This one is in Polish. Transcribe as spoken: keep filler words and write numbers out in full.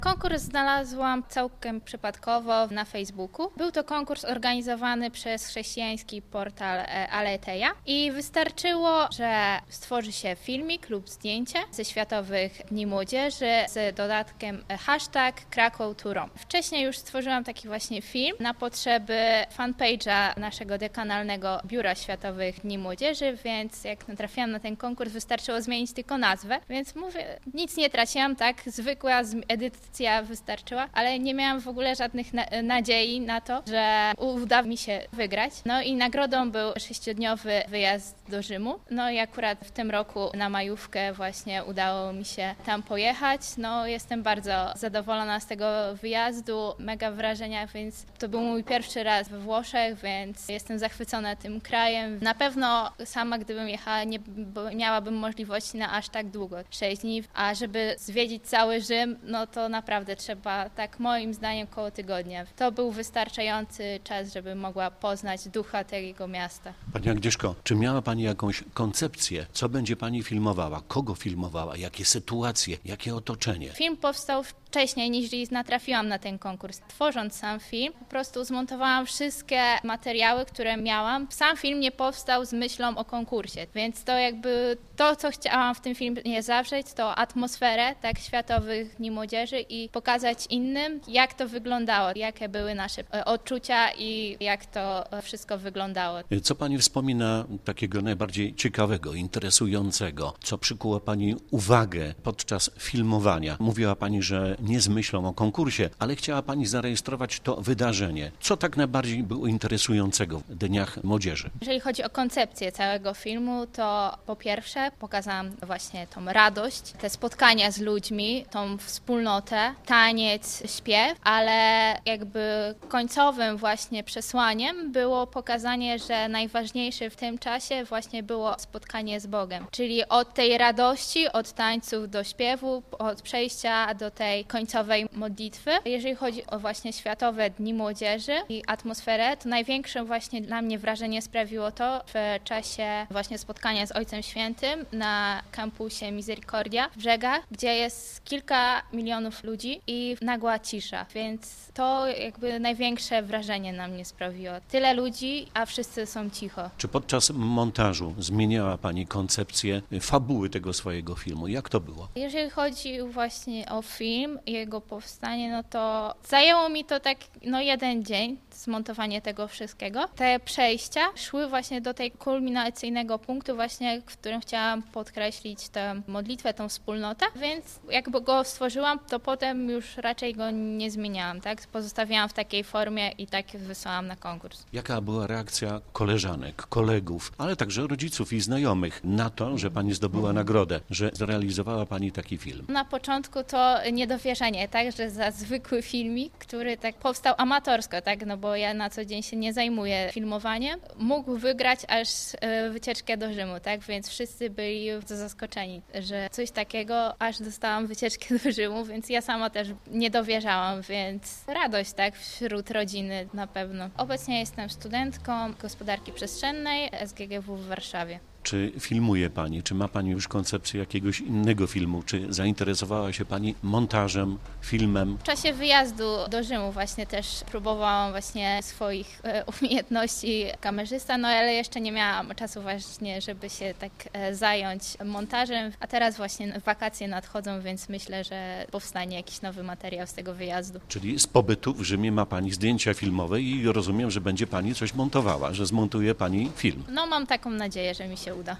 Konkurs znalazłam całkiem przypadkowo na Facebooku. Był to konkurs organizowany przez chrześcijański portal Aleteia i wystarczyło, że stworzy się filmik lub zdjęcie ze Światowych Dni Młodzieży z dodatkiem hashtag Kraków to Rome. Wcześniej już stworzyłam taki właśnie film na potrzeby fanpage'a naszego dekanalnego Biura Światowych Dni Młodzieży, więc jak natrafiłam na ten konkurs, wystarczyło zmienić tylko nazwę, więc mówię, nic nie traciłam, tak, zwykła edycja wystarczyła, ale nie miałam w ogóle żadnych na- nadziei na to, że uda mi się wygrać. No i nagrodą był sześciodniowy wyjazd do Rzymu. No i akurat w tym roku na majówkę właśnie udało mi się tam pojechać. No jestem bardzo zadowolona z tego wyjazdu, mega wrażenia, więc to był mój pierwszy raz we Włoszech, więc jestem zachwycona tym krajem. Na pewno sama gdybym jechała, nie miałabym możliwości na aż tak długo, sześć dni, a żeby zwiedzić cały Rzym, no to naprawdę trzeba, tak moim zdaniem, koło tygodnia. To był wystarczający czas, żeby mogła poznać ducha tego miasta. Pani Agnieszko, czy miała Pani jakąś koncepcję, co będzie Pani filmowała, kogo filmowała, jakie sytuacje, jakie otoczenie? Film powstał wcześniej niż natrafiłam na ten konkurs. Tworząc sam film, po prostu zmontowałam wszystkie materiały, które miałam. Sam film nie powstał z myślą o konkursie, więc to jakby to, co chciałam w tym filmie zawrzeć, to atmosferę tak Światowych Dni Młodzieży i pokazać innym, jak to wyglądało, jakie były nasze odczucia i jak to wszystko wyglądało. Co Pani wspomina takiego najbardziej ciekawego, interesującego, co przykuło Pani uwagę podczas filmowania? Mówiła Pani, że nie z myślą o konkursie, ale chciała Pani zarejestrować to wydarzenie. Co tak najbardziej było interesującego w Dniach Młodzieży? Jeżeli chodzi o koncepcję całego filmu, to po pierwsze pokazałam właśnie tą radość, te spotkania z ludźmi, tą wspólnotę, taniec, śpiew, ale jakby końcowym właśnie przesłaniem było pokazanie, że najważniejsze w tym czasie właśnie było spotkanie z Bogiem. Czyli od tej radości, od tańców do śpiewu, od przejścia do tej końcowej modlitwy. Jeżeli chodzi o właśnie Światowe Dni Młodzieży i atmosferę, to największe właśnie dla mnie wrażenie sprawiło to w czasie właśnie spotkania z Ojcem Świętym na kampusie Misericordia w Brzegach, gdzie jest kilka milionów ludzi i nagła cisza, więc to jakby największe wrażenie na mnie sprawiło. Tyle ludzi, a wszyscy są cicho. Czy podczas montażu zmieniała Pani koncepcję fabuły tego swojego filmu? Jak to było? Jeżeli chodzi właśnie o film, jego powstanie, no to zajęło mi to tak no jeden dzień, zmontowanie tego wszystkiego. Te przejścia szły właśnie do tej kulminacyjnego punktu właśnie, w którym chciałam podkreślić tę modlitwę, tą wspólnotę, więc jakby go stworzyłam, to potem już raczej go nie zmieniałam, tak? Pozostawiałam w takiej formie i tak wysłałam na konkurs. Jaka była reakcja koleżanek, kolegów, ale także rodziców i znajomych na to, że Pani zdobyła nagrodę, że zrealizowała Pani taki film? Na początku to niedowierzanie, tak, że za zwykły filmik, który tak powstał amatorsko, tak, no bo ja na co dzień się nie zajmuję filmowaniem, mógł wygrać aż wycieczkę do Rzymu, tak, więc wszyscy byli zaskoczeni, że coś takiego, aż dostałam wycieczkę do Rzymu, więc ja sama też nie dowierzałam, więc radość, tak, wśród rodziny na pewno. Obecnie jestem studentką gospodarki przestrzennej S G G W w Warszawie. Czy filmuje Pani? Czy ma Pani już koncepcję jakiegoś innego filmu? Czy zainteresowała się Pani montażem, filmem? W czasie wyjazdu do Rzymu właśnie też próbowałam właśnie swoich umiejętności kamerzysta, no ale jeszcze nie miałam czasu właśnie, żeby się tak zająć montażem, a teraz właśnie wakacje nadchodzą, więc myślę, że powstanie jakiś nowy materiał z tego wyjazdu. Czyli z pobytu w Rzymie ma Pani zdjęcia filmowe i rozumiem, że będzie Pani coś montowała, że zmontuje Pani film. No mam taką nadzieję, że mi się uda.